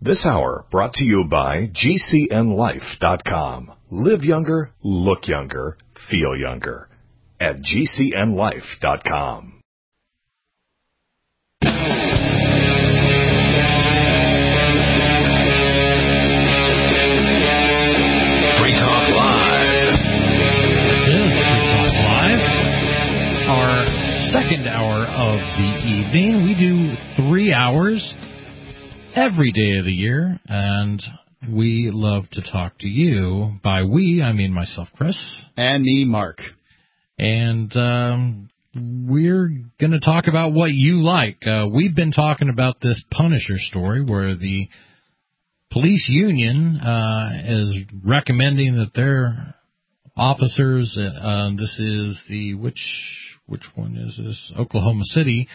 This hour brought to you by GCNLife.com. Live younger, look younger, feel younger. At GCNLife.com. Free Talk Live. This is Free Talk Live. Our second hour of the evening. We do 3 hours every day of the year, and we love to talk to you. By we, I mean myself, Chris. And me, Mark. And we're going to talk about what you like. We've been talking about this Punisher story where the police union is recommending that their officers, this is the, which one is this? Oklahoma City,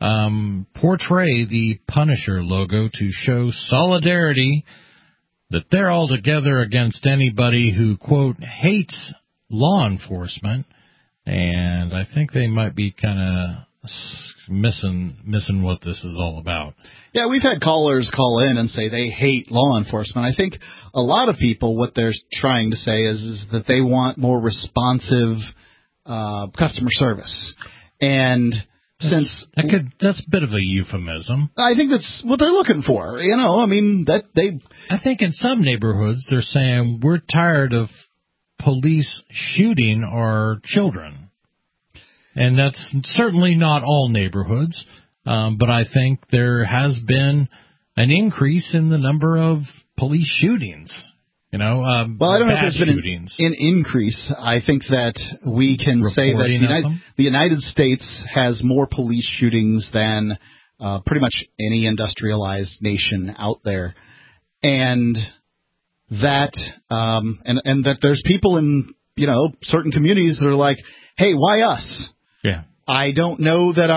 portray the Punisher logo to show solidarity, that they're all together against anybody who, quote, hates law enforcement. And I think they might be kind of missing what this is all about. Yeah, we've had callers call in and say they hate law enforcement. I think a lot of people, what they're trying to say is that they want more responsive customer service. And that's a bit of a euphemism. I think that's what they're looking for. You know, I mean, I think in some neighborhoods they're saying we're tired of police shooting our children. And that's certainly not all neighborhoods, but I think there has been an increase in the number of police shootings. You know, well, I don't know if there's been an increase. I think that we can say that the United States has more police shootings than pretty much any industrialized nation out there, and that and that there's people in certain communities that are like, hey, why us? Yeah, I don't know that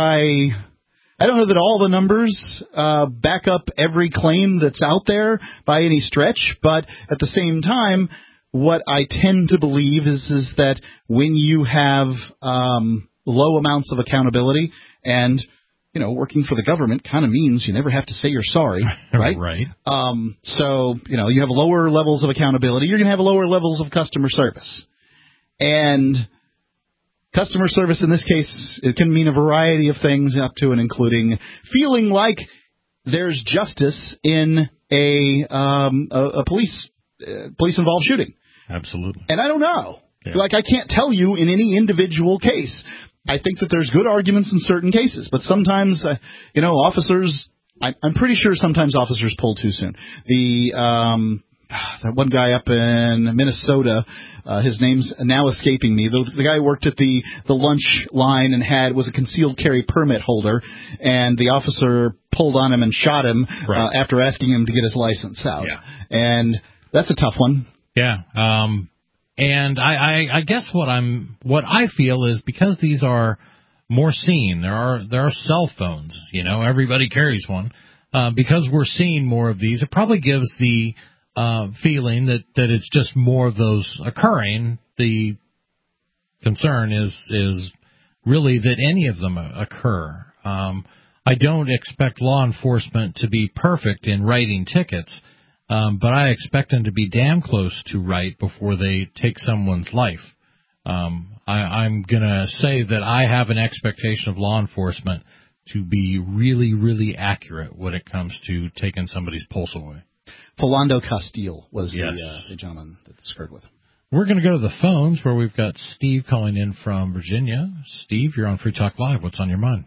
all the numbers back up every claim that's out there by any stretch, but at the same time, what I tend to believe is that when you have low amounts of accountability and, working for the government kind of means you never have to say you're sorry, right? Right. So, you have lower levels of accountability. You're going to have lower levels of customer service. And customer service in this case, it can mean a variety of things up to and including feeling like there's justice in a police-involved shooting. Absolutely. And I don't know. Yeah. Like, I can't tell you in any individual case. I think that there's good arguments in certain cases, but sometimes, officers, I'm pretty sure sometimes officers pull too soon. That one guy up in Minnesota, his name's now escaping me. The guy who worked at the lunch line and was a concealed carry permit holder, and the officer pulled on him and shot him after asking him to get his license out. Yeah. And that's a tough one. Yeah. And I guess what I feel is because these are more seen, there are cell phones. Everybody carries one. Because we're seeing more of these, it probably gives the feeling that it's just more of those occurring. The concern is really that any of them occur. I don't expect law enforcement to be perfect in writing tickets, but I expect them to be damn close to right before they take someone's life. I'm going to say that I have an expectation of law enforcement to be really, really accurate when it comes to taking somebody's pulse away. Philando Castile was the gentleman that this occurred with. We're going to go to the phones where we've got Steve calling in from Virginia. Steve, you're on Free Talk Live. What's on your mind?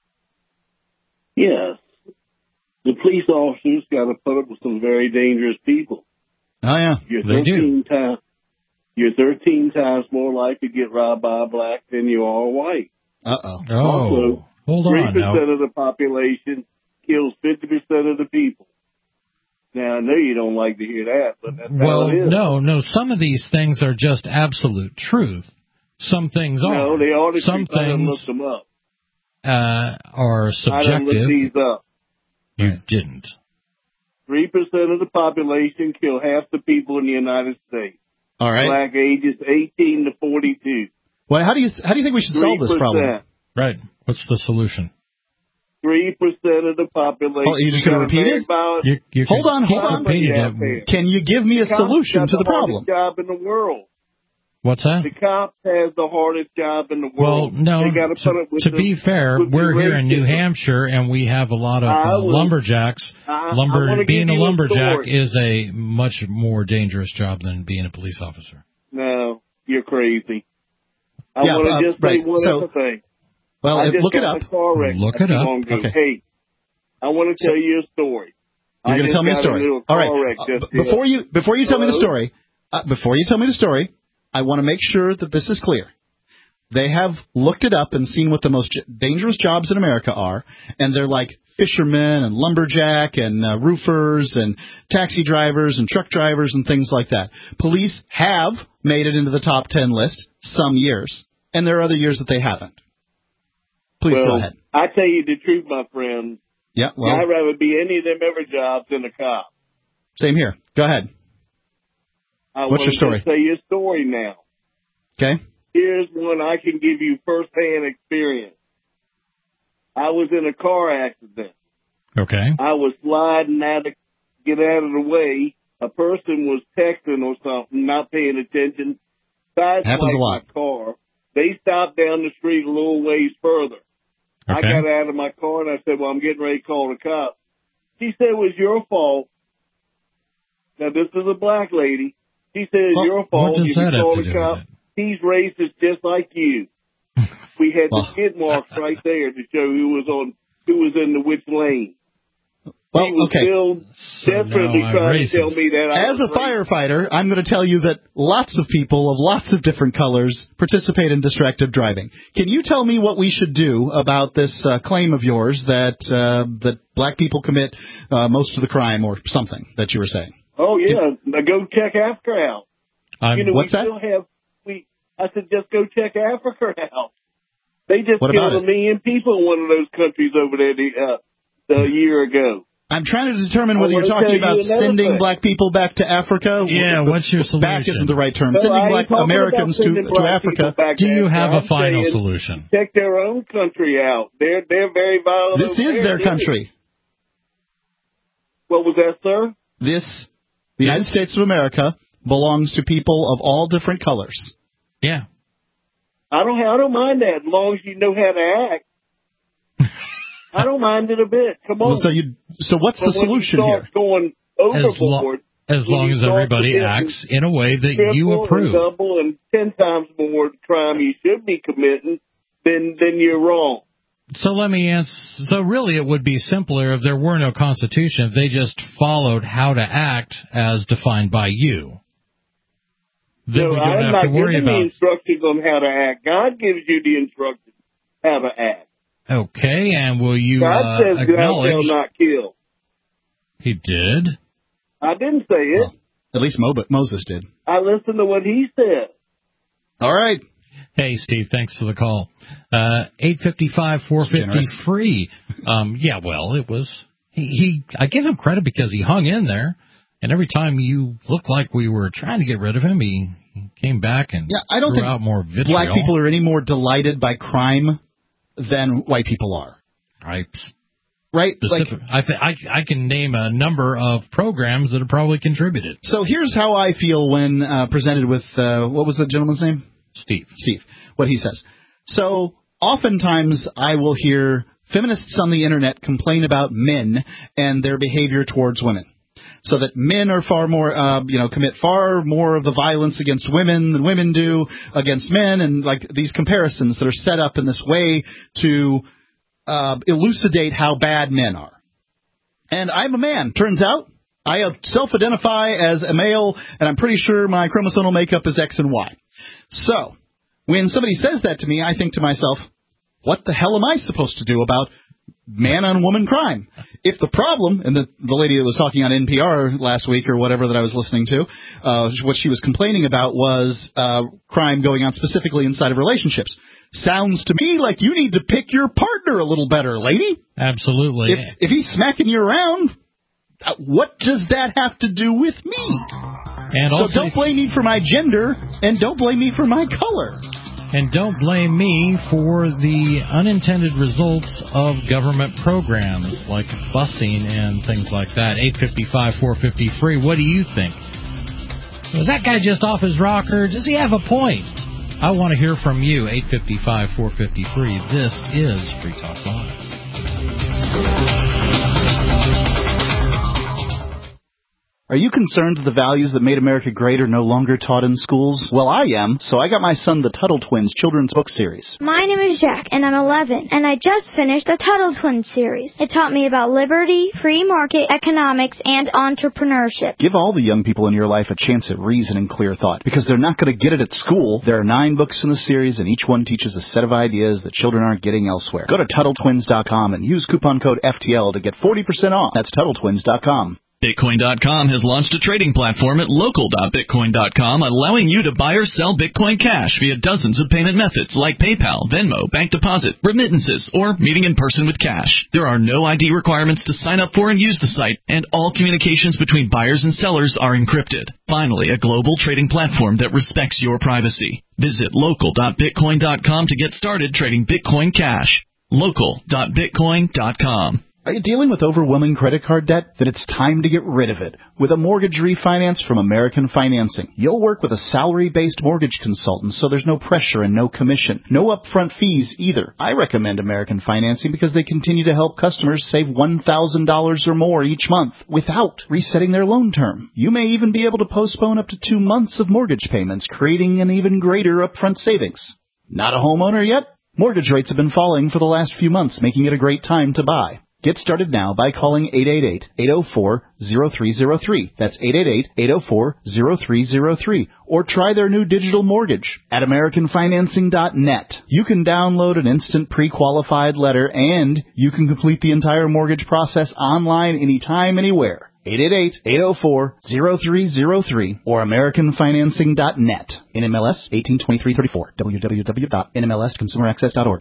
Yes. The police officers got to put up with some very dangerous people. Oh, yeah. They do. You're 13 times more likely to get robbed by a black than you are a white. Uh-oh. Also, hold on 3% of the population kills 50% of the people. Now, I know you don't like to hear that, but that's how it is. No. Some of these things are just absolute truth. Some things are. No, they ought to. Some things look them up. Are subjective. I done looked these up. You didn't. 3% of the population kill half the people in the United States. All right. Black ages 18 to 42. Well, how do you think we should solve this problem? Right. What's the solution? 3% of the population. Oh, you're just going to repeat it? Hold on. Can you give me a solution to the problem? The job in the world. What's that? The cops has the hardest job in the world. Well, no. To be fair, we're here in New Hampshire, and we have a lot of lumberjacks. Being a lumberjack is a much more dangerous job than being a police officer. No, you're crazy. I want to just say one other thing. Well, look it up. Look it up. Okay. Hey, I want to tell you a story. You're going to tell me a story. All right. Before you tell me the story, I want to make sure that this is clear. They have looked it up and seen what the most dangerous jobs in America are, and they're like fishermen and lumberjack and roofers and taxi drivers and truck drivers and things like that. Police have made it into the top 10 list some years, and there are other years that they haven't. Please go ahead. I tell you the truth, my friend. Yeah, well, I'd rather be any of them ever jobs than a cop. Same here. Go ahead. What's your story? I'll tell you a story now. Okay. Here's one I can give you firsthand experience. I was in a car accident. Okay. I was sliding out to get out of the way. A person was texting or something, not paying attention. Happens a lot. My car. They stopped down the street a little ways further. Okay. I got out of my car and I said, well, I'm getting ready to call the cops. She said it was your fault. Now, this is a black lady. She said it's your fault. What does that have to do with it? He's racist just like you. We had the skid marks right there to show who was in the which lane. Well, he was still desperately trying to tell me that. As a firefighter, I'm going to tell you that lots of people of lots of different colors participate in distracted driving. Can you tell me what we should do about this claim of yours that black people commit most of the crime or something that you were saying? Oh, yeah. Now go check Africa out. What's that? I said, just go check Africa out. They just killed 1 million people in one of those countries over there a year ago. I'm trying to determine whether you're talking about sending black people back to Africa. Yeah, what's your solution? Back isn't the right term. Sending black Americans to Africa. Do you have a final solution? Check their own country out. They're very violent. This is their country. What was that, sir? The United States of America belongs to people of all different colors. Yeah. I don't mind that as long as you know how to act. I don't mind it a bit. Come on. So what's the solution here? Going overboard. As long as everybody acts in a way that you approve. Double and 10 times more crime you should be committing, then you're wrong. So let me answer. So really, it would be simpler if there were no Constitution, if they just followed how to act as defined by you. Then we don't have to worry about the instructions on how to act. God gives you the instructions how to act. Okay, and will you God says acknowledge? Thou shalt not kill. He did. I didn't say it. Well, at least Moses did. I listened to what he said. All right. Hey, Steve, thanks for the call. 855-450 free. Yeah, well, it was. I give him credit because he hung in there, and every time you looked like we were trying to get rid of him, he came back and I don't threw think out more vitriol. Black people are any more delighted by crime than white people are. Right? I can name a number of programs that have probably contributed. So here's how I feel when presented with, what was the gentleman's name? Steve, what he says. So oftentimes I will hear feminists on the internet complain about men and their behavior towards women. So that men are far more, commit far more of the violence against women than women do against men, and like these comparisons that are set up in this way to elucidate how bad men are. And I'm a man. Turns out I self-identify as a male, and I'm pretty sure my chromosomal makeup is X and Y. So when somebody says that to me, I think to myself, what the hell am I supposed to do about man-on-woman crime? If the problem, and the lady that was talking on NPR last week or whatever that I was listening to, what she was complaining about was crime going on specifically inside of relationships. Sounds to me like you need to pick your partner a little better, lady. Absolutely. If he's smacking you around, what does that have to do with me? And so don't blame me for my gender, and don't blame me for my color. And don't blame me for the unintended results of government programs like busing and things like that. 855-450-FREE. What do you think? Was that guy just off his rocker? Does he have a point? I want to hear from you. 855-450-FREE. This is Free Talk Live. Are you concerned that the values that made America great are no longer taught in schools? Well, I am, so I got my son the Tuttle Twins children's book series. My name is Jack, and I'm 11, and I just finished the Tuttle Twins series. It taught me about liberty, free market economics, and entrepreneurship. Give all the young people in your life a chance at reason and clear thought, because they're not going to get it at school. There are 9 books in the series, and each one teaches a set of ideas that children aren't getting elsewhere. Go to TuttleTwins.com and use coupon code FTL to get 40% off. That's TuttleTwins.com. Bitcoin.com has launched a trading platform at local.bitcoin.com, allowing you to buy or sell Bitcoin Cash via dozens of payment methods like PayPal, Venmo, bank deposit, remittances, or meeting in person with cash. There are no ID requirements to sign up for and use the site, and all communications between buyers and sellers are encrypted. Finally, a global trading platform that respects your privacy. Visit local.bitcoin.com to get started trading Bitcoin Cash. local.bitcoin.com. Are you dealing with overwhelming credit card debt? Then it's time to get rid of it with a mortgage refinance from American Financing. You'll work with a salary-based mortgage consultant, so there's no pressure and no commission. No upfront fees either. I recommend American Financing because they continue to help customers save $1,000 or more each month without resetting their loan term. You may even be able to postpone up to 2 months of mortgage payments, creating an even greater upfront savings. Not a homeowner yet? Mortgage rates have been falling for the last few months, making it a great time to buy. Get started now by calling 888-804-0303. That's 888-804-0303. Or try their new digital mortgage at AmericanFinancing.net. You can download an instant pre-qualified letter, and you can complete the entire mortgage process online anytime, anywhere. 888-804-0303 or AmericanFinancing.net. NMLS 182334. www.nmlsconsumeraccess.org.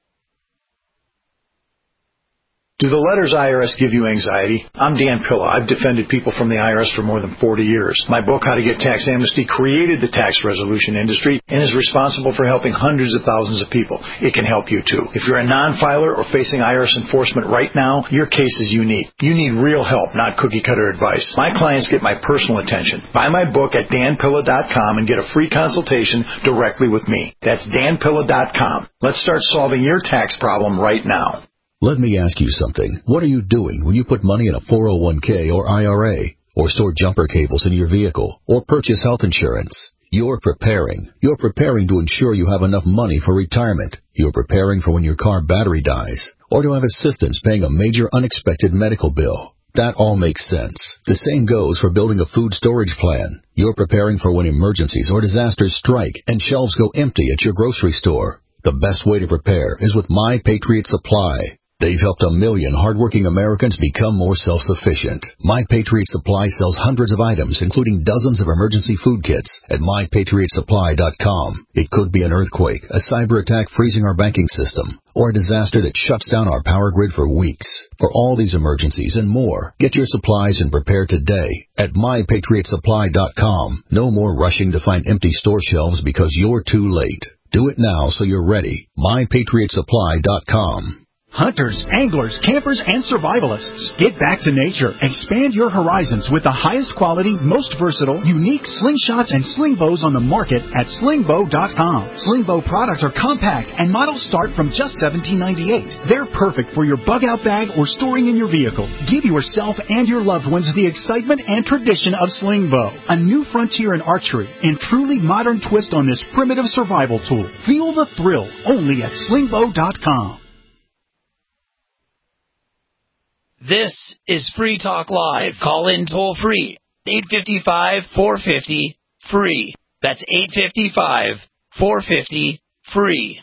Do the letters IRS give you anxiety? I'm Dan Pilla. I've defended people from the IRS for more than 40 years. My book, How to Get Tax Amnesty, created the tax resolution industry and is responsible for helping hundreds of thousands of people. It can help you, too. If you're a non-filer or facing IRS enforcement right now, your case is unique. You need real help, not cookie-cutter advice. My clients get my personal attention. Buy my book at danpilla.com and get a free consultation directly with me. That's danpilla.com. Let's start solving your tax problem right now. Let me ask you something. What are you doing when you put money in a 401k or IRA, or store jumper cables in your vehicle, or purchase health insurance? You're preparing. You're preparing to ensure you have enough money for retirement. You're preparing for when your car battery dies, or to have assistance paying a major unexpected medical bill. That all makes sense. The same goes for building a food storage plan. You're preparing for when emergencies or disasters strike and shelves go empty at your grocery store. The best way to prepare is with My Patriot Supply. They've helped 1 million hardworking Americans become more self-sufficient. My Patriot Supply sells hundreds of items, including dozens of emergency food kits at MyPatriotSupply.com. It could be an earthquake, a cyber attack freezing our banking system, or a disaster that shuts down our power grid for weeks. For all these emergencies and more, get your supplies and prepare today at MyPatriotSupply.com. No more rushing to find empty store shelves because you're too late. Do it now so you're ready. MyPatriotSupply.com. Hunters, anglers, campers, and survivalists. Get back to nature. Expand your horizons with the highest quality, most versatile, unique slingshots and sling bows on the market at slingbow.com. Slingbow products are compact and models start from just $17.98. They're perfect for your bug-out bag or storing in your vehicle. Give yourself and your loved ones the excitement and tradition of Slingbow, a new frontier in archery and truly modern twist on this primitive survival tool. Feel the thrill only at slingbow.com. This is Free Talk Live. Call in toll free. 855-450-FREE. That's 855-450-FREE.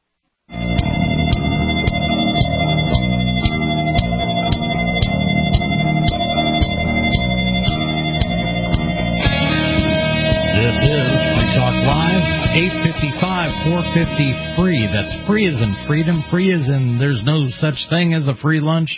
This is Free Talk Live. 855-450-FREE. That's free as in freedom. Free as in there's no such thing as a free lunch.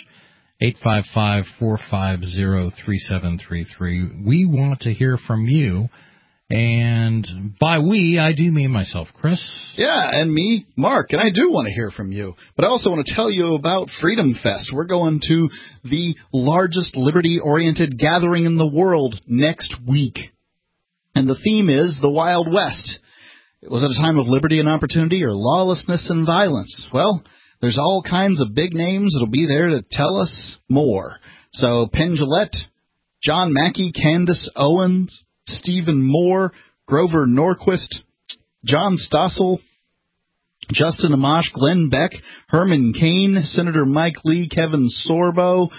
855-450-3733. We want to hear from you. And by we, I do mean myself, Chris, Yeah, and me, Mark, and I do want to hear from you. But I also want to tell you about Freedom Fest. We're going to the largest liberty-oriented gathering in the world next week. And the theme is the Wild West. Was it a time of liberty and opportunity or lawlessness and violence? Well, there's all kinds of big names that'll be there to tell us more. So Penn Jillette, John Mackey, Candace Owens, Stephen Moore, Grover Norquist, John Stossel, Justin Amash, Glenn Beck, Herman Cain, Senator Mike Lee, Kevin Sorbo,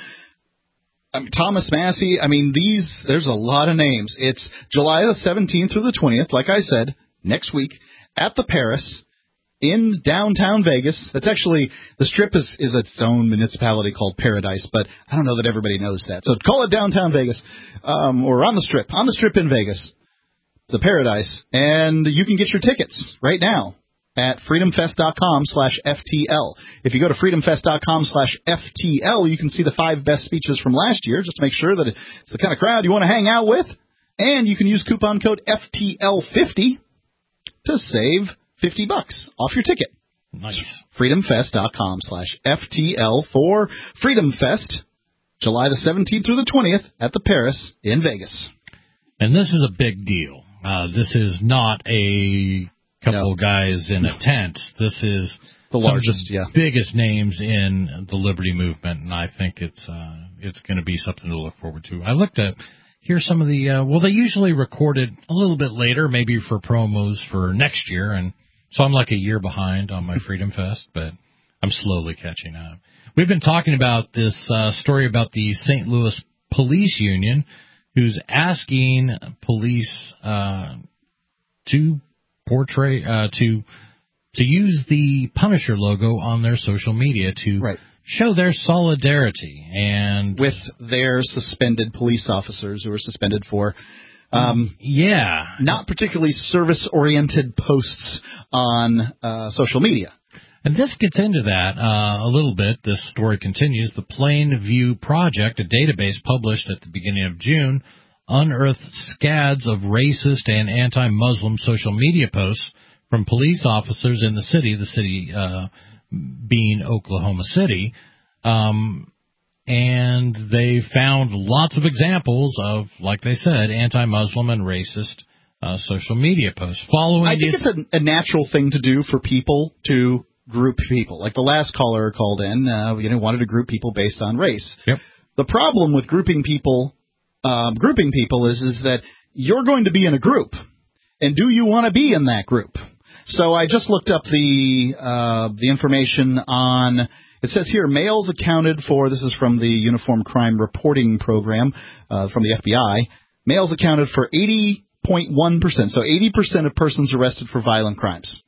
Thomas Massey. There's a lot of names. It's July the 17th through the 20th, like I said, next week, at the Paris in downtown Vegas. That's actually, the Strip is its own municipality called Paradise, but I don't know that everybody knows that. So call it downtown Vegas, or on the Strip in Vegas, the Paradise, and you can get your tickets right now at freedomfest.com/FTL. If you go to freedomfest.com/FTL, you can see the 5 best speeches from last year, just to make sure that it's the kind of crowd you want to hang out with, and you can use coupon code FTL50 to save $50 off your ticket. Nice. freedomfest.com/FTL for Freedom Fest, July the 17th through the 20th at the Paris in Vegas. And this is a big deal. This is not a couple guys in a tent. This is the largest, biggest names in the liberty movement, and I think it's going to be something to look forward to. I looked at here's some of the they usually record it a little bit later, maybe for promos for next year, and so I'm like a year behind on my Freedom Fest, but I'm slowly catching up. We've been talking about this story about the St. Louis Police Union, who's asking police to portray to use the Punisher logo on their social media to show their solidarity and with their suspended police officers who were suspended for not particularly service-oriented posts on social media. And this gets into that a little bit. This story continues. The Plainview Project, a database published at the beginning of June, unearthed scads of racist and anti-Muslim social media posts from police officers in the city being Oklahoma City, and they found lots of examples of, like they said, anti-Muslim and racist social media posts. I think it's a natural thing to do for people to group people. Like the last caller called in, wanted to group people based on race. Yep. The problem with grouping people is that you're going to be in a group, and do you want to be in that group? So I just looked up the information on. It says here males accounted for. This is from the Uniform Crime Reporting Program from the FBI. Males accounted for 80.1%. So 80% of persons arrested for violent crimes.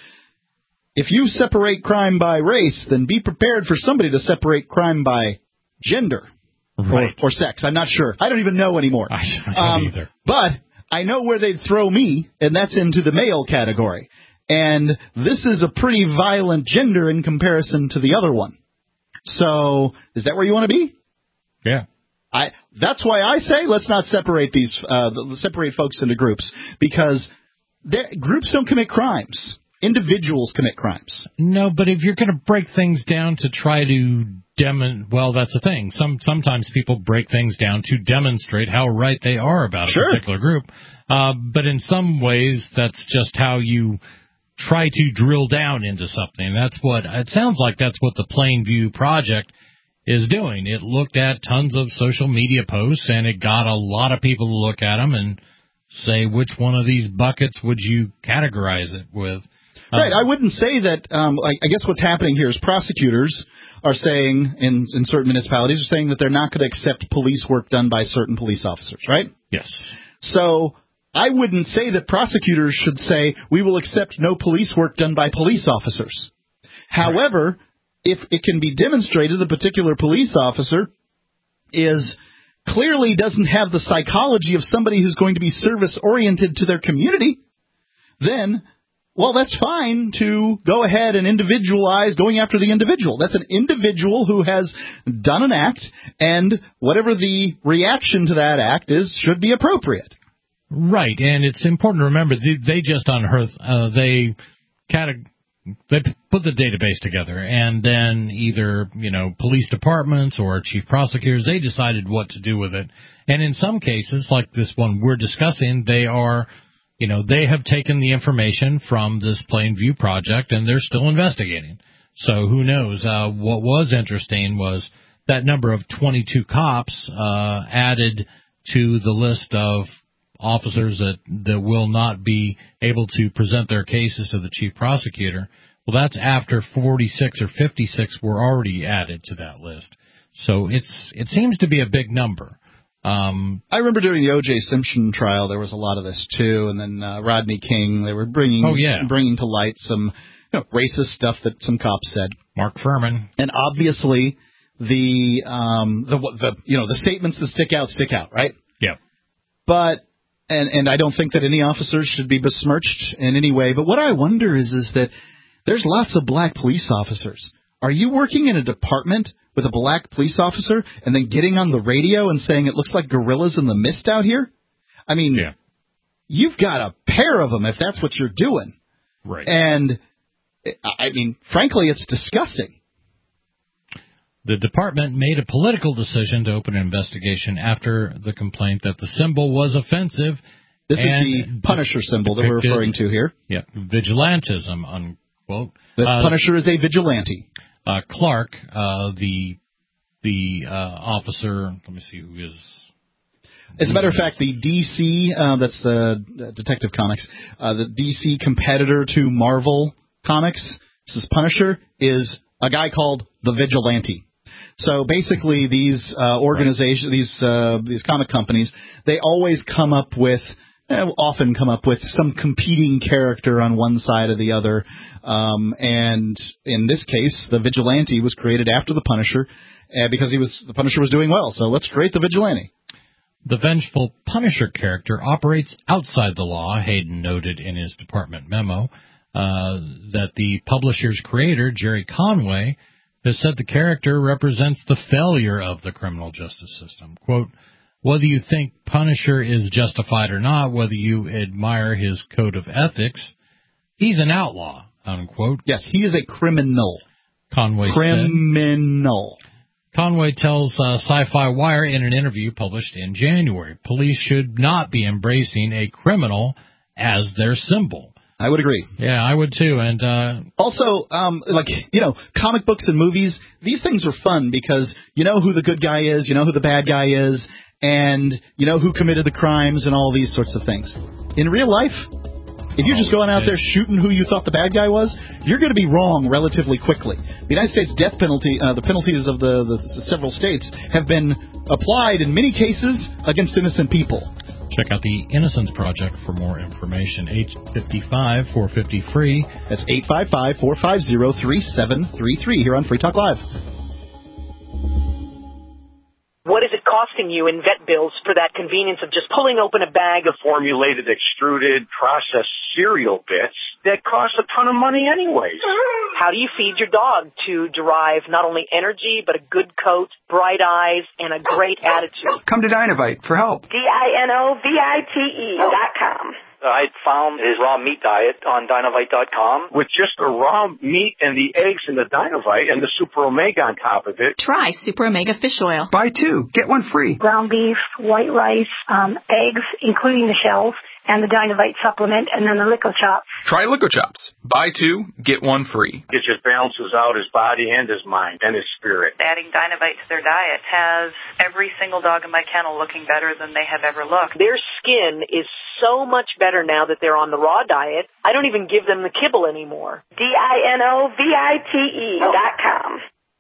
If you separate crime by race, then be prepared for somebody to separate crime by gender. Right. Or sex. I'm not sure. I don't even know anymore. I don't either. But I know where they'd throw me, and that's into the male category. And this is a pretty violent gender in comparison to the other one. So is that where you want to be? Yeah. That's why I say let's not separate separate folks into groups, because groups don't commit crimes. Individuals commit crimes. No, but if you're going to break things down to try to that's the thing. Sometimes people break things down to demonstrate how right they are about a particular group. But in some ways, that's just how you try to drill down into something. It sounds like that's what the Plainview Project is doing. It looked at tons of social media posts, and it got a lot of people to look at them and say, which one of these buckets would you categorize it with? Right. I wouldn't say that. I guess what's happening here is prosecutors are saying, in certain municipalities, are saying that they're not going to accept police work done by certain police officers, right? Yes. So I wouldn't say that prosecutors should say, we will accept no police work done by police officers. However, if it can be demonstrated the particular police officer clearly doesn't have the psychology of somebody who's going to be service-oriented to their community, then that's fine to go ahead and individualize going after the individual. That's an individual who has done an act, and whatever the reaction to that act is should be appropriate. Right, and it's important to remember they just unearthed, they they put the database together, and then either, police departments or chief prosecutors, they decided what to do with it. And in some cases, like this one we're discussing, they have taken the information from this Plainview project, and they're still investigating. So who knows? What was interesting was that number of 22 cops added to the list of officers that will not be able to present their cases to the chief prosecutor. Well, that's after 46 or 56 were already added to that list. So it seems to be a big number. I remember during the O.J. Simpson trial, there was a lot of this too, and then Rodney King, they were bringing to light some racist stuff that some cops said. Mark Furman. And obviously the statements that stick out, right? Yeah. But and I don't think that any officers should be besmirched in any way, but what I wonder is that there's lots of black police officers. Are you working in a department with a black police officer and then getting on the radio and saying it looks like gorillas in the mist out here? I mean, You've got a pair of them if that's what you're doing. Right. And, I mean, frankly, it's disgusting. The department made a political decision to open an investigation after the complaint that the symbol was offensive. This is the Punisher symbol that we're referring to here. Yeah, vigilantism, unquote. The Punisher is a vigilante. Clark, the officer, let me see who is. As a matter of fact, the DC, that's the Detective Comics, the DC competitor to Marvel Comics, this is Punisher, is a guy called the Vigilante. So basically, these organizations, these comic companies, they always often come up with some competing character on one side or the other. And in this case, the Vigilante was created after the Punisher because the Punisher was doing well. So let's create the Vigilante. The vengeful Punisher character operates outside the law, Hayden noted in his department memo, that the publisher's creator, Jerry Conway, has said the character represents the failure of the criminal justice system. Quote, whether you think Punisher is justified or not, whether you admire his code of ethics, he's an outlaw, unquote. Yes, he is a criminal. Conway criminal. Said. Conway tells Sci-Fi Wire in an interview published in January, police should not be embracing a criminal as their symbol. I would agree. Yeah, I would too. And also, comic books and movies, these things are fun because you know who the good guy is, you know who the bad guy is, and you know who committed the crimes and all these sorts of things. In real life, if you're just going out there shooting who you thought the bad guy was, you're going to be wrong relatively quickly. The United States death penalty, the penalties of the several states have been applied in many cases against innocent people. Check out the Innocence Project for more information. 855-450-FREE. That's 855-450-3733 here on Free Talk Live. What is it costing you in vet bills for that convenience of just pulling open a bag of formulated, extruded, processed cereal bits that cost a ton of money anyways? How do you feed your dog to derive not only energy, but a good coat, bright eyes, and a great attitude? Come to Dinovite for help. DINOVITE.com. I found his raw meat diet on Dinovite.com. With just the raw meat and the eggs and the Dinovite and the Super Omega on top of it. Try Super Omega Fish Oil. Buy 2, get 1 free. Ground beef, white rice, eggs, including the shells, and the Dinovite supplement, and then the Lico Chops. Try Lico Chops. Buy 2, get 1 free. It just balances out his body and his mind and his spirit. Adding Dinovite to their diet has every single dog in my kennel looking better than they have ever looked. Their skin is so much better now that they're on the raw diet. I don't even give them the kibble anymore. DINOVITE.com.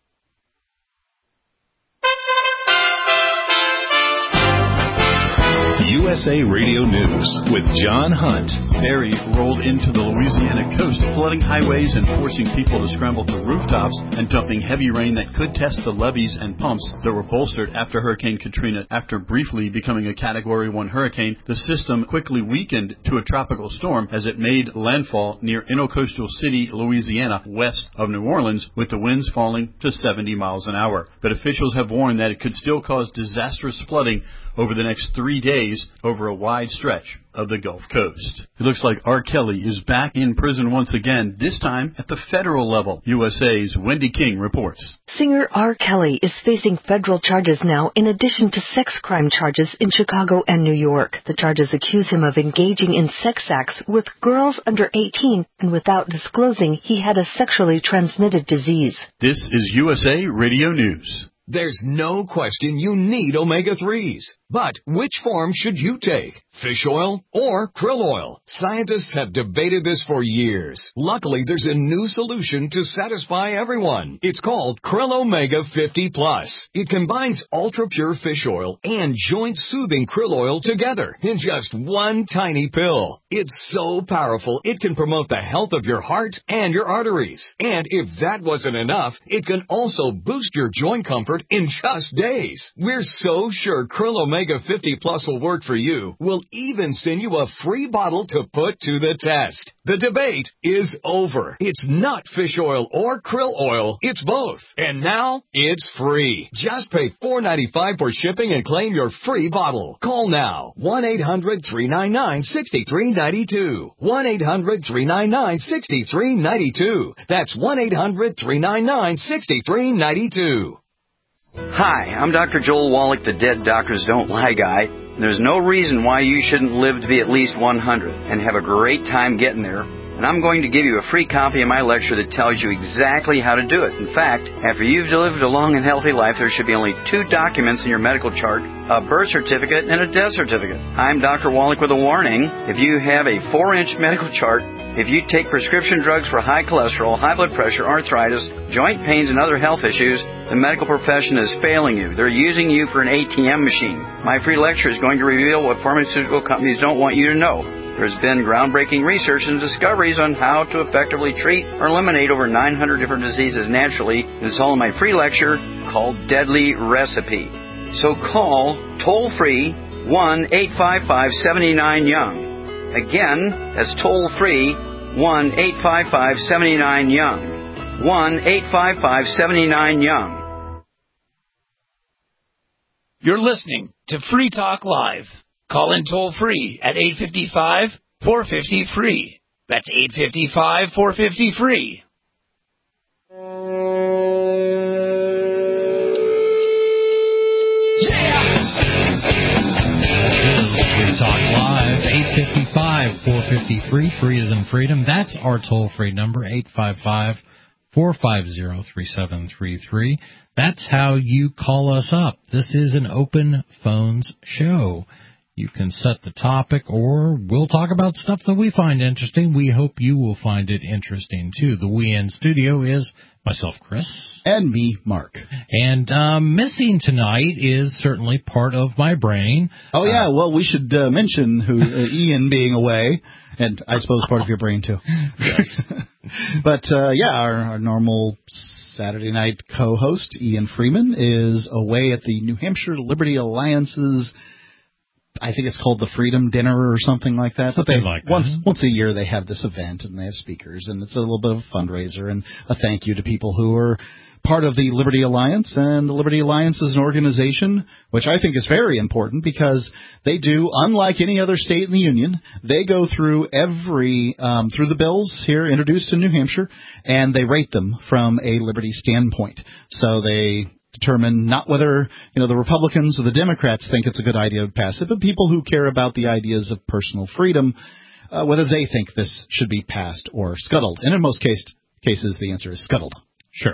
USA Radio News with John Hunt. Barry rolled into the Louisiana coast, flooding highways and forcing people to scramble to rooftops and dumping heavy rain that could test the levees and pumps that were bolstered after Hurricane Katrina. After briefly becoming a Category 1 hurricane, the system quickly weakened to a tropical storm as it made landfall near Intracoastal City, Louisiana, west of New Orleans, with the winds falling to 70 miles an hour. But officials have warned that it could still cause disastrous flooding over the next 3 days over a wide stretch of the Gulf Coast. It looks like R. Kelly is back in prison once again, this time at the federal level. USA's Wendy King reports. Singer R. Kelly is facing federal charges now in addition to sex crime charges in Chicago and New York. The charges accuse him of engaging in sex acts with girls under 18 and without disclosing he had a sexually transmitted disease. This is USA Radio News. There's no question you need omega-3s. But which form should you take? Fish oil or krill oil? Scientists have debated this for years. Luckily, there's a new solution to satisfy everyone. It's called Krill Omega 50 Plus. It combines ultra-pure fish oil and joint-soothing krill oil together in just one tiny pill. It's so powerful, it can promote the health of your heart and your arteries. And if that wasn't enough, it can also boost your joint comfort in just days. We're so sure Krill Omega 50 Plus will work for you. We'll even send you a free bottle to put to the test. The debate is over. It's not fish oil or krill oil. It's both. And now it's free. Just pay $4.95 for shipping and claim your free bottle. Call now. 1-800-399-6392. 1-800-399-6392. That's 1-800-399-6392. Hi, I'm Dr. Joel Wallach, the Dead Doctors Don't Lie guy. There's no reason why you shouldn't live to be at least 100 and have a great time getting there. And I'm going to give you a free copy of my lecture that tells you exactly how to do it. In fact, after you've lived a long and healthy life, there should be only 2 documents in your medical chart, a birth certificate and a death certificate. I'm Dr. Wallach with a warning. If you have a 4-inch medical chart, if you take prescription drugs for high cholesterol, high blood pressure, arthritis, joint pains, and other health issues, the medical profession is failing you. They're using you for an ATM machine. My free lecture is going to reveal what pharmaceutical companies don't want you to know. There's been groundbreaking research and discoveries on how to effectively treat or eliminate over 900 different diseases naturally. It's all in my free lecture called Deadly Recipe. So call toll-free 1-855-79-YOUNG. Again, that's toll-free 1-855-79-YOUNG. 1-855-79-YOUNG. You're listening to Free Talk Live. Call in toll-free at 855-450-FREE. That's 855-450-FREE. Free Talk Live, 855-450-FREE. Free is in freedom. That's our toll-free number, 855-450-3733. That's how you call us up. This is an open phones show. You can set the topic, or we'll talk about stuff that we find interesting. We hope you will find it interesting, too. The We in studio is myself, Chris. And me, Mark. And missing tonight is certainly part of my brain. Oh, yeah. Well, we should mention who Ian being away, and I suppose part of your brain, too. Yes. But, our normal Saturday night co-host, Ian Freeman, is away at the New Hampshire Liberty Alliance's, I think it's called the Freedom Dinner or something like that. Something like that. Once a year they have this event, and they have speakers, and it's a little bit of a fundraiser and a thank you to people who are part of the Liberty Alliance. And the Liberty Alliance is an organization which I think is very important because they do, unlike any other state in the union, they go through through the bills here introduced in New Hampshire, and they rate them from a liberty standpoint. So they determine not whether, the Republicans or the Democrats think it's a good idea to pass it, but people who care about the ideas of personal freedom, whether they think this should be passed or scuttled. And in most cases, the answer is scuttled. Sure.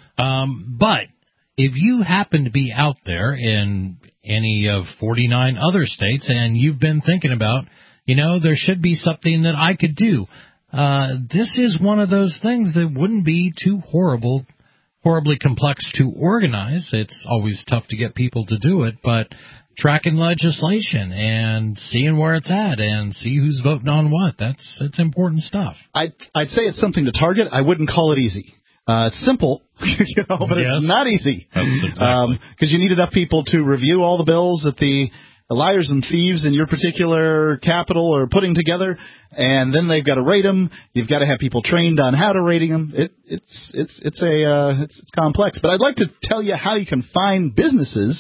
But if you happen to be out there in any of 49 other states and you've been thinking about, there should be something that I could do, this is one of those things that wouldn't be too horribly complex to organize. It's always tough to get people to do it, but tracking legislation and seeing where it's at and see who's voting on what, it's important stuff. I'd say it's something to target. I wouldn't call it easy. It's simple, but yes, it's not easy. Exactly. Because you need enough people to review all the bills that the liars and thieves in your particular capital are putting together, and then they've got to rate them. You've got to have people trained on how to rating them. It's complex. But I'd like to tell you how you can find businesses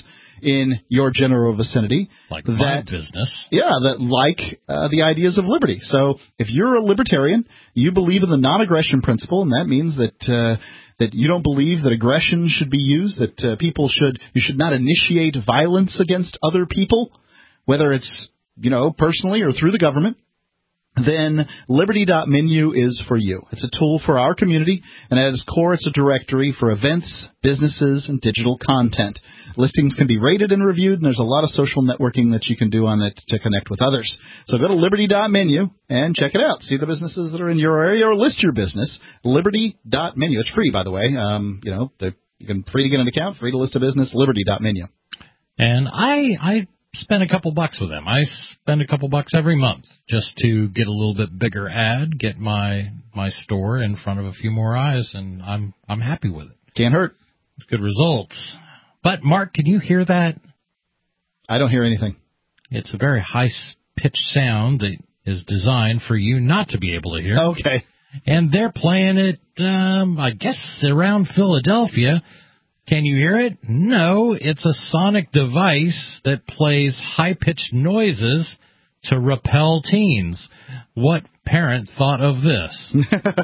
in your general vicinity like my business. Yeah, that like the ideas of liberty. So if you're a libertarian, you believe in the non-aggression principle, and that means that that you don't believe that aggression should be used, that you should not initiate violence against other people, whether it's, personally or through the government, then Liberty.menu is for you. It's a tool for our community, and at its core, it's a directory for events, businesses, and digital content. Listings can be rated and reviewed, and there's a lot of social networking that you can do on it to connect with others. So go to Liberty.menu and check it out. See the businesses that are in your area or list your business. Liberty.menu. It's free, by the way. You can free to get an account, free to list a business. Liberty.menu. And I spend a couple bucks with them. I spend a couple bucks every month just to get a little bit bigger ad, get my store in front of a few more eyes, and I'm happy with it. Can't hurt. It's good results. But Mark, can you hear that? I don't hear anything. It's a very high-pitched sound that is designed for you not to be able to hear. Okay. And they're playing it, I guess, around Philadelphia. Can you hear it? No, it's a sonic device that plays high-pitched noises to repel teens. What parent thought of this?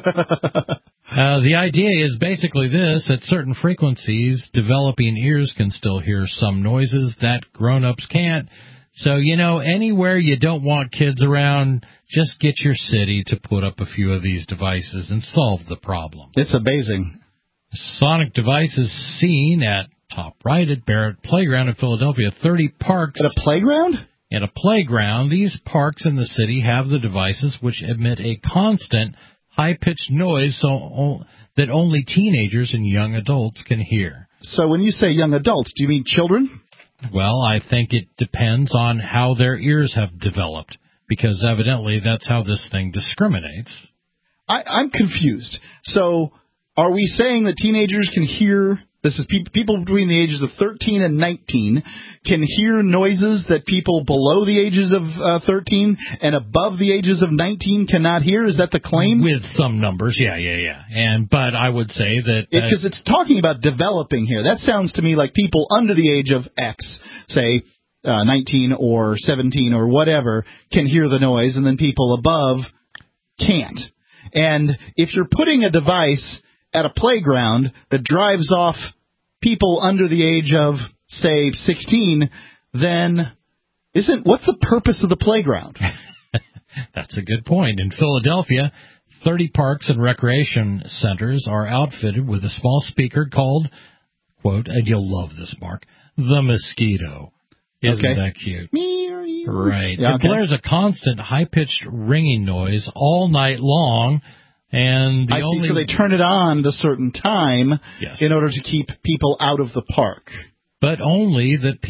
The idea is basically this: at certain frequencies, developing ears can still hear some noises that grown-ups can't. So, anywhere you don't want kids around, just get your city to put up a few of these devices and solve the problem. It's amazing. Sonic device is seen at top right at Barrett Playground in Philadelphia. 30 parks. At a playground? At a playground. These parks in the city have the devices which emit a constant high-pitched noise that only teenagers and young adults can hear. So when you say young adults, do you mean children? Well, I think it depends on how their ears have developed, because evidently that's how this thing discriminates. I'm confused. So are we saying that teenagers can hear, this is people between the ages of 13 and 19, can hear noises that people below the ages of 13 and above the ages of 19 cannot hear? Is that the claim? With some numbers, yeah. But I would say that because it's talking about developing here. That sounds to me like people under the age of X, say 19 or 17 or whatever, can hear the noise, and then people above can't. And if you're putting a device at a playground that drives off people under the age of, say, 16, then what's the purpose of the playground? That's a good point. In Philadelphia, 30 parks and recreation centers are outfitted with a small speaker called, quote, and you'll love this, Mark, the Mosquito. Isn't that cute? Right. Yeah, it blares a constant high-pitched ringing noise all night long. And so they turn it on at a certain time in order to keep people out of the park. But only that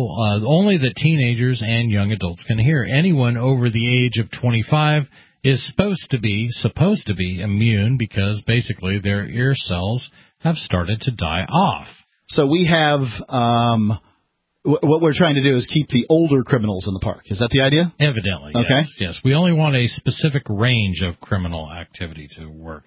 teenagers and young adults can hear. Anyone over the age of 25 is supposed to be immune, because basically their ear cells have started to die off. So we have what we're trying to do is keep the older criminals in the park. Is that the idea? Evidently, okay. Yes. We only want a specific range of criminal activity to work.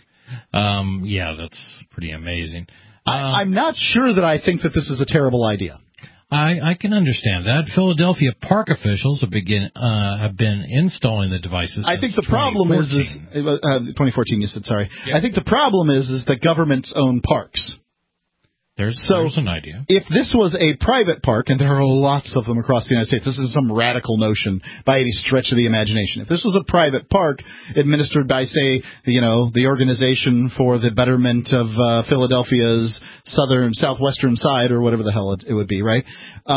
That's pretty amazing. I'm not sure that I think that this is a terrible idea. I can understand that. Philadelphia park officials have been installing the devices. I think the problem is 2014. You said sorry. Yeah. I think the problem is that governments own parks. There's an idea. If this was a private park, and there are lots of them across the United States, this is some radical notion by any stretch of the imagination. If this was a private park administered by, say, the Organization for the Betterment of Philadelphia's southwestern side, or whatever the hell it would be, right?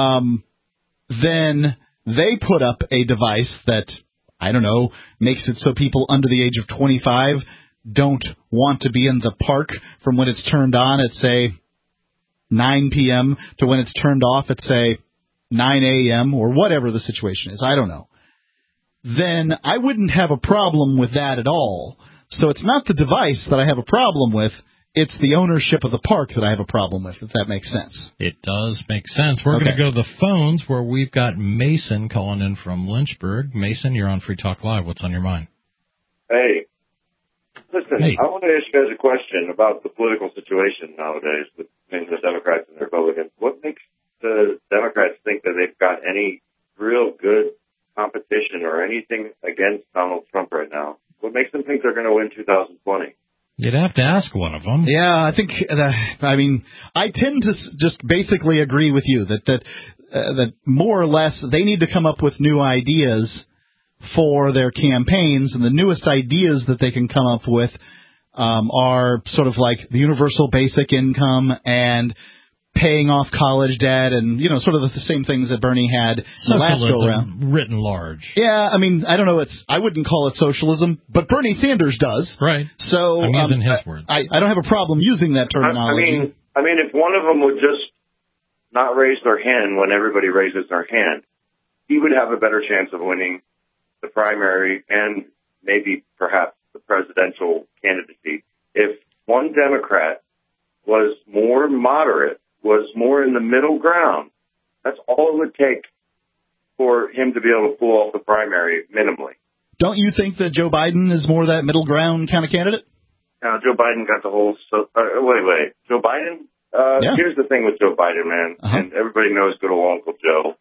Then they put up a device that, I don't know, makes it so people under the age of 25 don't want to be in the park from when it's turned on at, say, 9 p.m. to when it's turned off at, say, 9 a.m. or whatever the situation is. I don't know. Then I wouldn't have a problem with that at all. So it's not the device that I have a problem with. It's the ownership of the park that I have a problem with, if that makes sense. It does make sense. We're going to go to the phones where we've got Mason calling in from Lynchburg. Mason, you're on Free Talk Live. What's on your mind? Hey. Listen, I want to ask you guys a question about the political situation nowadays between the Democrats and the Republicans. What makes the Democrats think that they've got any real good competition or anything against Donald Trump right now? What makes them think they're going to win 2020? You'd have to ask one of them. Yeah, I think, I tend to just basically agree with you that more or less they need to come up with new ideas for their campaigns, and the newest ideas that they can come up with are sort of like the universal basic income and paying off college debt and, sort of the same things that Bernie had the last go-around. Written large. Yeah, I don't know. I wouldn't call it socialism, but Bernie Sanders does. Right. So I'm using his words. I don't have a problem using that terminology. I mean, if one of them would just not raise their hand when everybody raises their hand, he would have a better chance of winning the primary and maybe perhaps the presidential candidacy. If one Democrat was more moderate, was more in the middle ground, that's all it would take for him to be able to pull off the primary minimally. Don't you think that Joe Biden is more that middle ground kind of candidate? Now, Joe Biden got the whole... wait. Joe Biden? Yeah. Here's the thing with Joe Biden, man, and everybody knows good old Uncle Joe.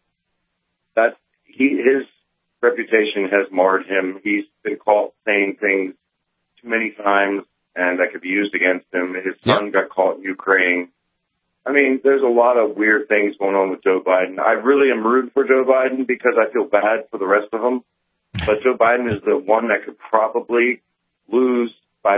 His reputation has marred him. He's been caught saying things too many times, and that could be used against him. His son got caught in Ukraine. There's a lot of weird things going on with Joe Biden. I really am rooting for Joe Biden because I feel bad for the rest of them. But Joe Biden is the one that could probably lose by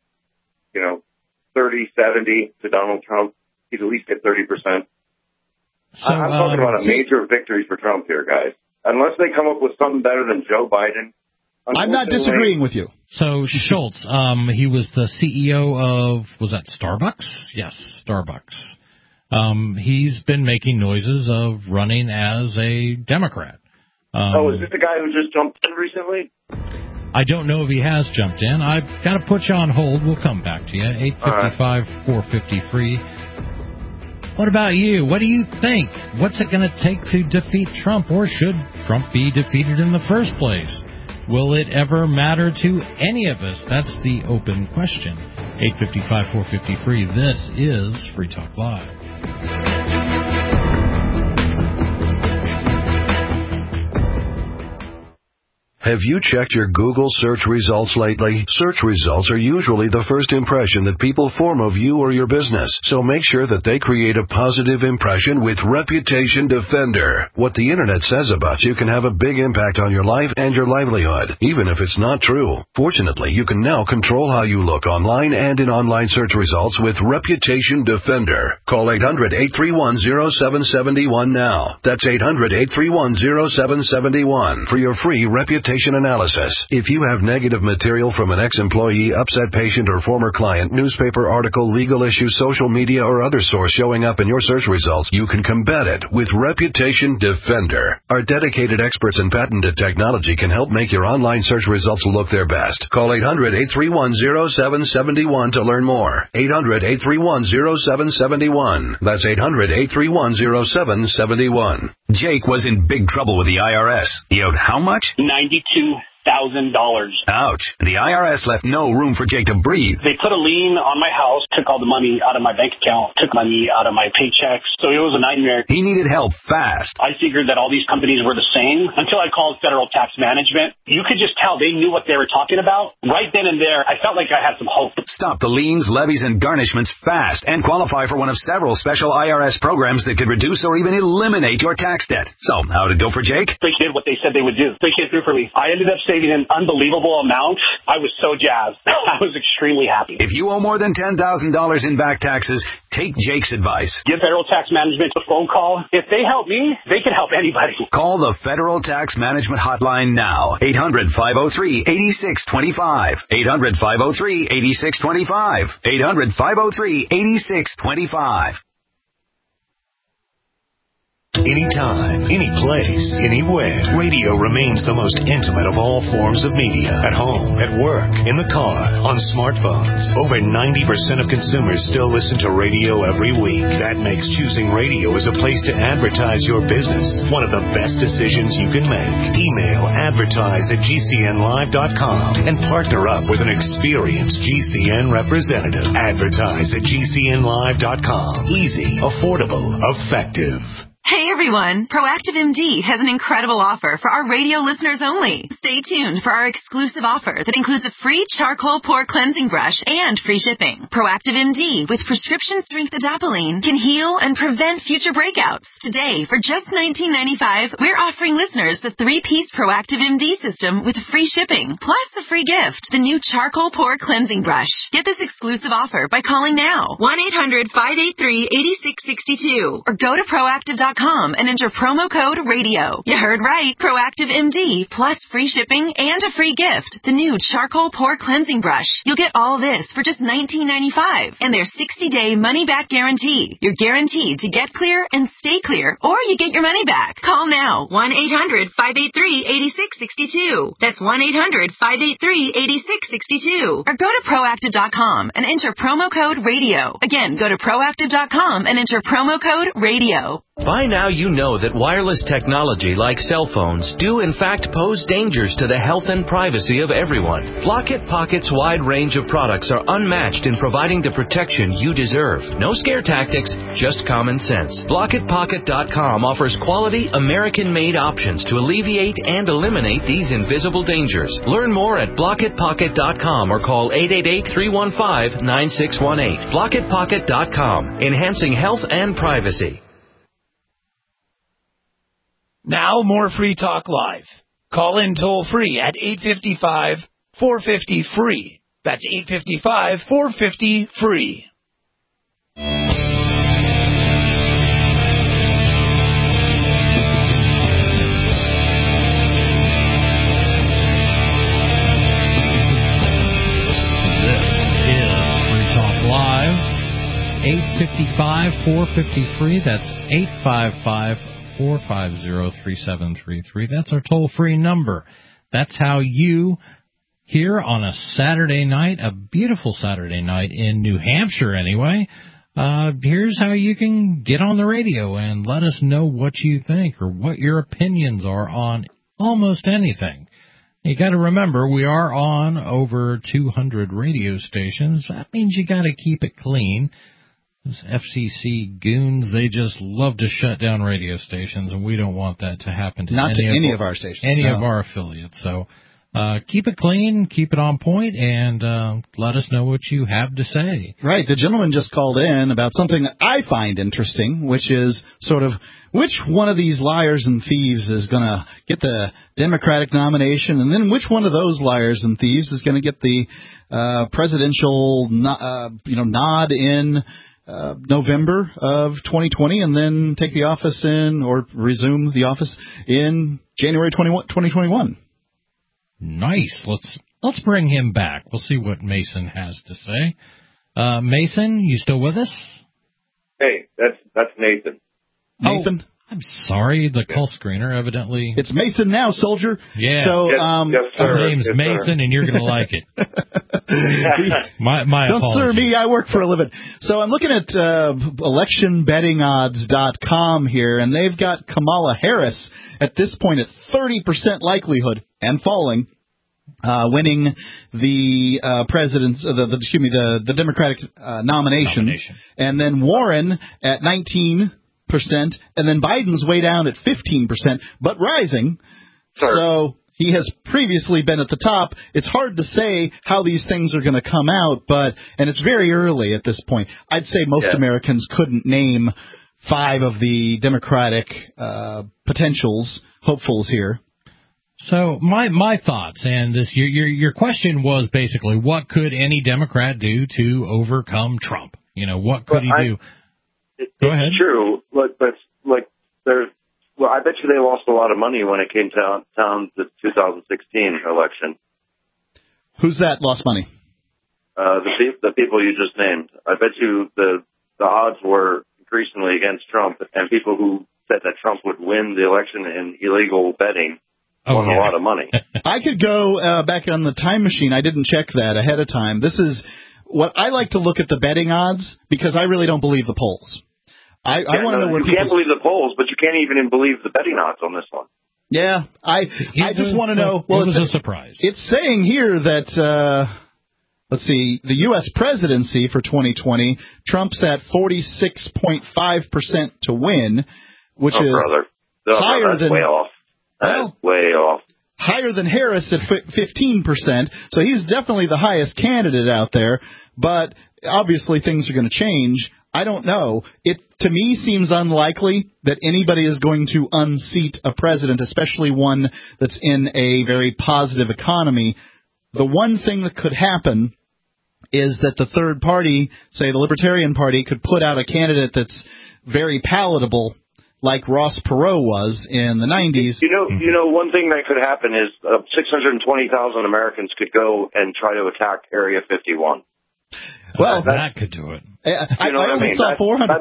30-70 to Donald Trump. He'd at least get 30%. So, I'm talking about a major victory for Trump here, guys. Unless they come up with something better than Joe Biden. I'm not disagreeing with you. So Schultz, he was the CEO of, was that Starbucks? Yes, Starbucks. He's been making noises of running as a Democrat. Is this the guy who just jumped in recently? I don't know if he has jumped in. I've got to put you on hold. We'll come back to you. 855-450-FREE. What about you? What do you think? What's it going to take to defeat Trump, or should Trump be defeated in the first place? Will it ever matter to any of us? That's the open question. 855-450-FREE. This is Free Talk Live. Have you checked your Google search results lately? Search results are usually the first impression that people form of you or your business, so make sure that they create a positive impression with Reputation Defender. What the internet says about you can have a big impact on your life and your livelihood, even if it's not true. Fortunately, you can now control how you look online and in online search results with Reputation Defender. Call 800-831-0771 now. That's 800-831-0771 for your free reputation analysis. If you have negative material from an ex-employee, upset patient, or former client, newspaper article, legal issue, social media, or other source showing up in your search results, you can combat it with Reputation Defender. Our dedicated experts in patented technology can help make your online search results look their best. Call 800-831-0771 to learn more. 800-831-0771. That's 800-831-0771. Jake was in big trouble with the IRS. He owed how much? $92,000. Ouch. The IRS left no room for Jake to breathe. They put a lien on my house, took all the money out of my bank account, took money out of my paychecks. So it was a nightmare. He needed help fast. I figured that all these companies were the same until I called Federal Tax Management. You could just tell they knew what they were talking about. Right then and there, I felt like I had some hope. Stop the liens, levies, and garnishments fast and qualify for one of several special IRS programs that could reduce or even eliminate your tax debt. So, how'd it go for Jake? They did what they said they would do. They came through for me. I ended up saving an unbelievable amount. I was so jazzed. I was extremely happy. If you owe more than $10,000 in back taxes, take Jake's advice. Give Federal Tax Management a phone call. If they help me, they can help anybody. Call the Federal Tax Management Hotline now. 800-503-8625. 800-503-8625. 800-503-8625. Anytime, any place, anywhere. Radio remains the most intimate of all forms of media. At home, at work, in the car, on smartphones. Over 90% of consumers still listen to radio every week. That makes choosing radio as a place to advertise your business one of the best decisions you can make. Email advertise@gcnlive.com and partner up with an experienced GCN representative. Advertise@gcnlive.com. Easy, affordable, effective. Hey everyone, Proactive MD has an incredible offer for our radio listeners only. Stay tuned for our exclusive offer that includes a free charcoal pore cleansing brush and free shipping. Proactive MD with prescription strength adapalene can heal and prevent future breakouts. Today, for just $19.95, we're offering listeners the 3-piece Proactive MD system with free shipping, plus a free gift, the new charcoal pore cleansing brush. Get this exclusive offer by calling now, 1-800-583-8662, or go to proactive.com and enter promo code RADIO. You heard right. Proactive MD plus free shipping and a free gift. The new charcoal pore cleansing brush. You'll get all this for just $19.95 and their 60-day money-back guarantee. You're guaranteed to get clear and stay clear, or you get your money back. Call now. 1-800-583-8662. That's 1-800-583-8662. Or go to proactive.com and enter promo code RADIO. Again, go to proactive.com and enter promo code RADIO. By now you know that wireless technology like cell phones do in fact pose dangers to the health and privacy of everyone. Block-It Pocket's wide range of products are unmatched in providing the protection you deserve. No scare tactics, just common sense. BlockItPocket.com offers quality American-made options to alleviate and eliminate these invisible dangers. Learn more at BlockItPocket.com or call 888-315-9618. BlockItPocket.com, enhancing health and privacy. Now more Free Talk Live. Call in toll free at 855-450-FREE. That's 855-450-FREE. This is Free Talk Live. 855-450-FREE. That's 855-450-3733. That's our toll-free number. That's how you, here on a Saturday night, a beautiful Saturday night in New Hampshire anyway, here's how you can get on the radio and let us know what you think or what your opinions are on almost anything. You got to remember, we are on over 200 radio stations. That means you got to keep it clean. Those FCC goons, they just love to shut down radio stations, and we don't want that to happen to any of our stations, any of our affiliates. So keep it clean, keep it on point, and let us know what you have to say. Right. The gentleman just called in about something that I find interesting, which is sort of which one of these liars and thieves is going to get the Democratic nomination, and then which one of those liars and thieves is going to get the presidential nod in November of 2020, and then take the office in, or resume the office in January 2021. Nice. Let's bring him back. We'll see what Mason has to say. Mason, you still with us? Hey, that's Nathan. Nathan? Oh, I'm sorry, the call screener evidently. It's Mason now, soldier. Yeah. So, yes, his name's Mason, and you're going to like it. my Don't apologies. sir me, I work for a living. So I'm looking at electionbettingodds.com here, and they've got Kamala Harris at this point at 30% likelihood and falling, winning the the Democratic nomination, and then Warren at 19%, and then Biden's way down at 15%, but rising. Sure. So he has previously been at the top. It's hard to say how these things are going to come out, and it's very early at this point. I'd say most Americans couldn't name 5 of the Democratic potentials, hopefuls here. So my thoughts, and this your question was basically, what could any Democrat do to overcome Trump? What could he do? Go ahead. It's true, but I bet you they lost a lot of money when it came down to the 2016 election. Who's that lost money? The people you just named. I bet you the odds were increasingly against Trump, and people who said that Trump would win the election in illegal betting won a lot of money. I could go back on the time machine. I didn't check that ahead of time. This is what I like to look at the betting odds, because I really don't believe the polls. I want to know where you can't believe the polls, but you can't even believe the betting odds on this one. Yeah, I just want to know. Well, it was a surprise. It's saying here that let's see, the U.S. presidency for 2020, Trump's at 46.5% to win. which is brother. higher that's than way off. That's way off. Higher than Harris at 15%. So he's definitely the highest candidate out there. But obviously things are going to change. I don't know. It, to me, seems unlikely that anybody is going to unseat a president, especially one that's in a very positive economy. The one thing that could happen is that the third party, say the Libertarian Party, could put out a candidate that's very palatable, like Ross Perot was in the 90s. You know, one thing that could happen is 620,000 Americans could go and try to attack Area 51. Well, that could do it. I only saw 400,000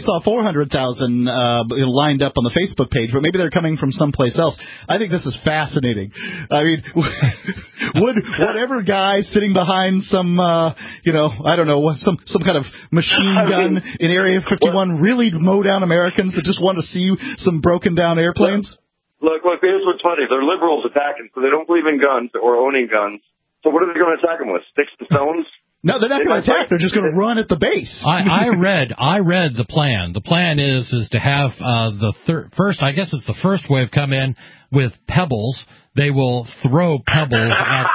lined up on the Facebook page, but maybe they're coming from someplace else. I think this is fascinating. I mean, would whatever guy sitting behind some, I don't know, some kind of machine gun in Area 51 really mow down Americans that just want to see some broken down airplanes? Look, here's what's funny. They're liberals attacking, so they don't believe in guns or owning guns. So what are they going to attack them with? Sticks and stones? No, they're not going to attack. They're just going to run at the base. I read the plan. The plan is to have first, I guess it's the first wave come in with pebbles. They will throw pebbles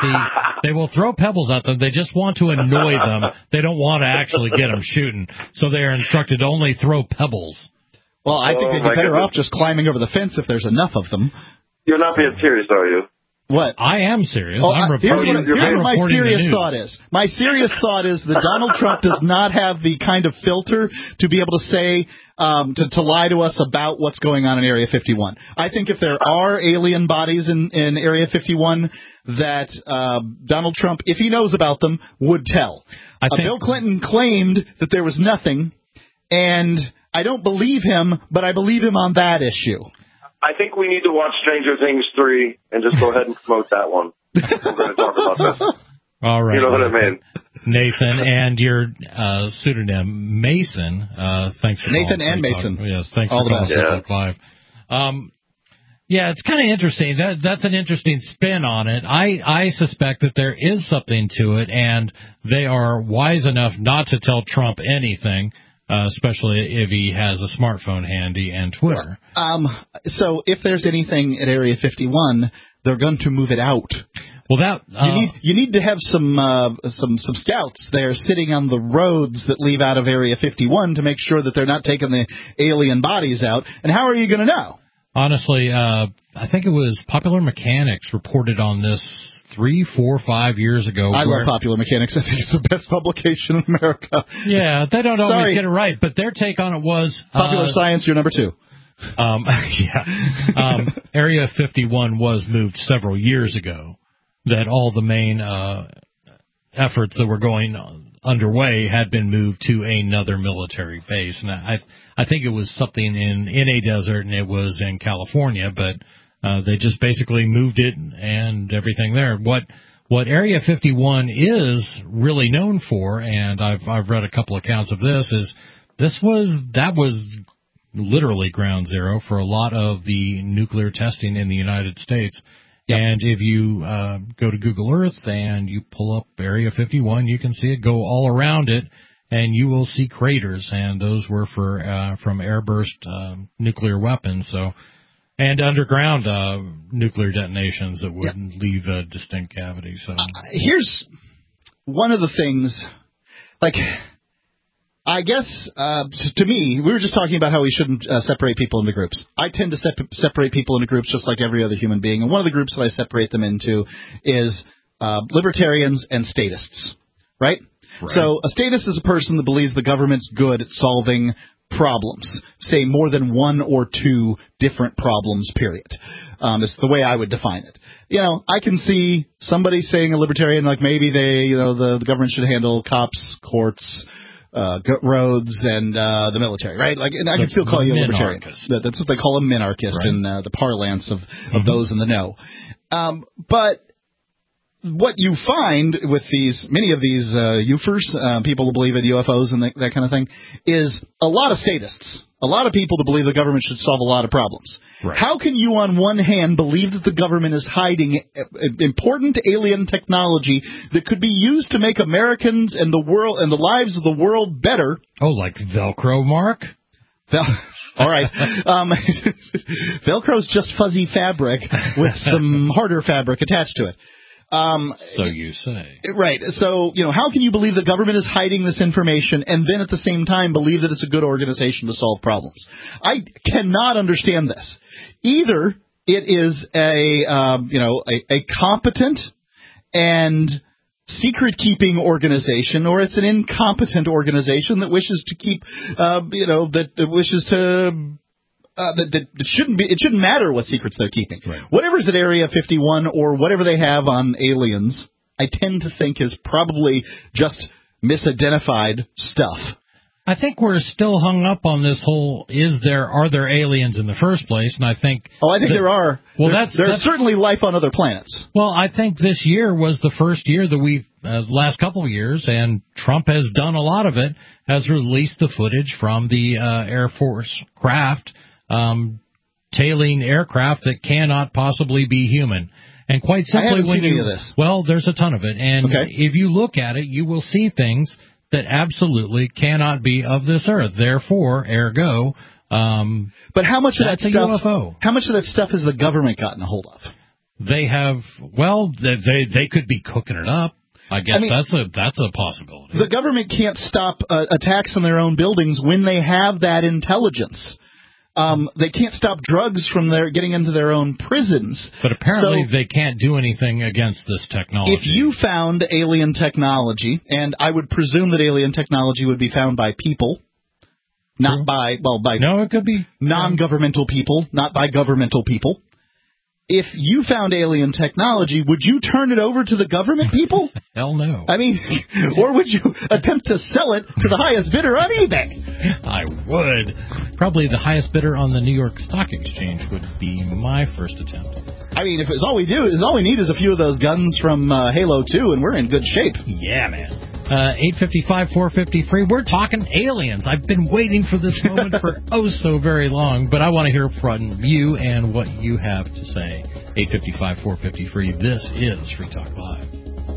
at them. They just want to annoy them. They don't want to actually get them shooting. So they are instructed to only throw pebbles. Well, I think they'd be better off just climbing over the fence if there's enough of them. You're not being serious, are you? What? I am serious. Here's what my serious thought is. My serious thought is that Donald Trump does not have the kind of filter to be able to say, to lie to us about what's going on in Area 51. I think if there are alien bodies in Area 51 that Donald Trump, if he knows about them, would tell. Bill Clinton claimed that there was nothing, and I don't believe him, but I believe him on that issue. I think we need to watch Stranger Things 3 and just go ahead and promote that one. We're going to talk about this. All right. You know what I mean? Nathan, and your pseudonym, Mason. Thanks for Nathan and Mason. Yes, thanks for calling Facebook Live. Yeah, it's kind of interesting. That's an interesting spin on it. I suspect that there is something to it, and they are wise enough not to tell Trump anything. Especially if he has a smartphone handy and Twitter. So if there's anything at Area 51, they're going to move it out. Well, you need to have some scouts there sitting on the roads that leave out of Area 51 to make sure that they're not taking the alien bodies out. And how are you going to know? Honestly, I think it was Popular Mechanics reported on this 3, 4, 5 years ago. I love Popular Mechanics. I think it's the best publication in America. Yeah, they don't always get it right, but their take on it was... Popular Science, you're number 2. Area 51 was moved several years ago, that all the main efforts that were going underway had been moved to another military base. And I think it was something in a desert, and it was in California, but... they just basically moved it and everything there. What Area 51 is really known for, and I've read a couple accounts of this, is that was literally ground zero for a lot of the nuclear testing in the United States. Yep. And if you go to Google Earth and you pull up Area 51, you can see it go all around it, and you will see craters, and those were from airburst nuclear weapons. So. And underground nuclear detonations that wouldn't leave a distinct cavity. So here's one of the things, I guess, to me, we were just talking about how we shouldn't separate people into groups. I tend to separate people into groups just like every other human being. And one of the groups that I separate them into is libertarians and statists, right? So a statist is a person that believes the government's good at solving problems, say more than one or two different problems, period. It's the way I would define it. I can see somebody saying a libertarian, like maybe the government should handle cops, courts, roads, and the military, right? And I can still call you a libertarian. That's what they call a minarchist in the parlance of those in the know. But what you find with many of these UFers, people who believe in UFOs and that kind of thing, is a lot of statists, a lot of people that believe the government should solve a lot of problems. Right. How can you, on one hand, believe that the government is hiding important alien technology that could be used to make Americans and the world and the lives of the world better? Oh, like Velcro, Mark? All right. Velcro's just fuzzy fabric with some harder fabric attached to it. So you say. Right. So, how can you believe the government is hiding this information and then at the same time believe that it's a good organization to solve problems? I cannot understand this. Either it is a competent and secret-keeping organization, or it's an incompetent organization that wishes to keep, it shouldn't matter what secrets they're keeping. Right. Whatever's at Area 51 or whatever they have on aliens, I tend to think is probably just misidentified stuff. I think we're still hung up on this whole, are there aliens in the first place? And I think... Oh, I think there are. Well, there's certainly life on other planets. Well, I think this year was the first year that we've, last couple of years, and Trump has done a lot of it, has released the footage from the Air Force craft, tailing aircraft that cannot possibly be human. And quite simply, I haven't seen any of this. Well, there's a ton of it. And if you look at it, you will see things that absolutely cannot be of this earth. Therefore, ergo, but how much of that stuff? UFO. How much of that stuff has the government gotten a hold of? They have. Well, they could be cooking it up. I guess that's a possibility. The government can't stop attacks on their own buildings when they have that intelligence. They can't stop drugs from getting into their own prisons. But apparently they can't do anything against this technology. If you found alien technology, and I would presume that alien technology would be found by people, not by no, it could be non-governmental people, not by governmental people. If you found alien technology, would you turn it over to the government people? Hell no. I mean, or would you attempt to sell it to the highest bidder on eBay? I would. Probably the highest bidder on the New York Stock Exchange would be my first attempt. I mean, if it's all we need is a few of those guns from Halo 2, and we're in good shape. Yeah, man. 855-450 free. We're talking aliens. I've been waiting for this moment for so very long, but I want to hear from you and what you have to say. 855-450 free. This is Free Talk Live.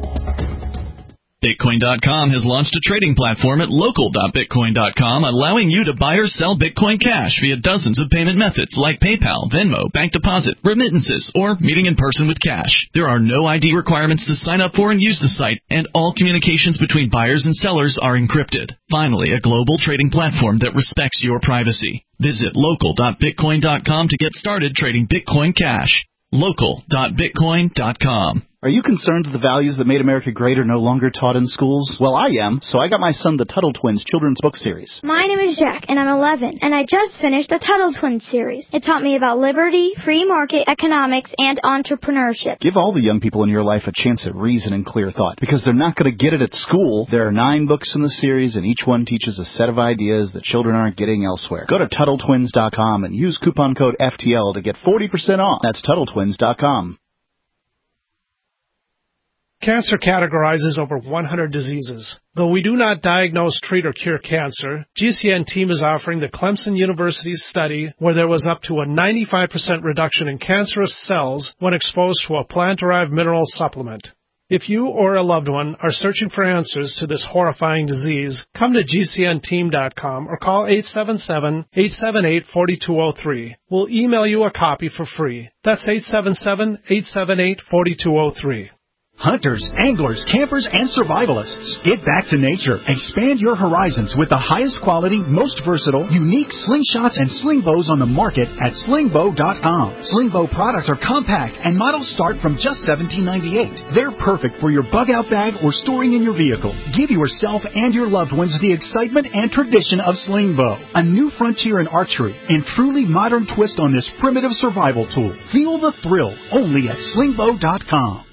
Bitcoin.com has launched a trading platform at local.bitcoin.com, allowing you to buy or sell Bitcoin Cash via dozens of payment methods like PayPal, Venmo, bank deposit, remittances, or meeting in person with cash. There are no ID requirements to sign up for and use the site, and all communications between buyers and sellers are encrypted. Finally, a global trading platform that respects your privacy. Visit local.bitcoin.com to get started trading Bitcoin Cash. Local.bitcoin.com. Are you concerned that the values that made America great are no longer taught in schools? Well, I am, so I got my son the Tuttle Twins children's book series. My name is Jack, and I'm 11, and I just finished the Tuttle Twins series. It taught me about liberty, free market economics, and entrepreneurship. Give all the young people in your life a chance at reason and clear thought, because they're not going to get it at school. There are 9 books in the series, and each one teaches a set of ideas that children aren't getting elsewhere. Go to TuttleTwins.com and use coupon code FTL to get 40% off. That's TuttleTwins.com. Cancer categorizes over 100 diseases. Though we do not diagnose, treat, or cure cancer, GCN team is offering the Clemson University's study where there was up to a 95% reduction in cancerous cells when exposed to a plant-derived mineral supplement. If you or a loved one are searching for answers to this horrifying disease, come to GCNteam.com or call 877-878-4203. We'll email you a copy for free. That's 877-878-4203. Hunters, anglers, campers, and survivalists. Get back to nature. Expand your horizons with the highest quality, most versatile, unique slingshots and sling bows on the market at slingbow.com. Slingbow products are compact and models start from just $17.98. They're perfect for your bug-out bag or storing in your vehicle. Give yourself and your loved ones the excitement and tradition of Slingbow. A new frontier in archery and truly modern twist on this primitive survival tool. Feel the thrill only at slingbow.com.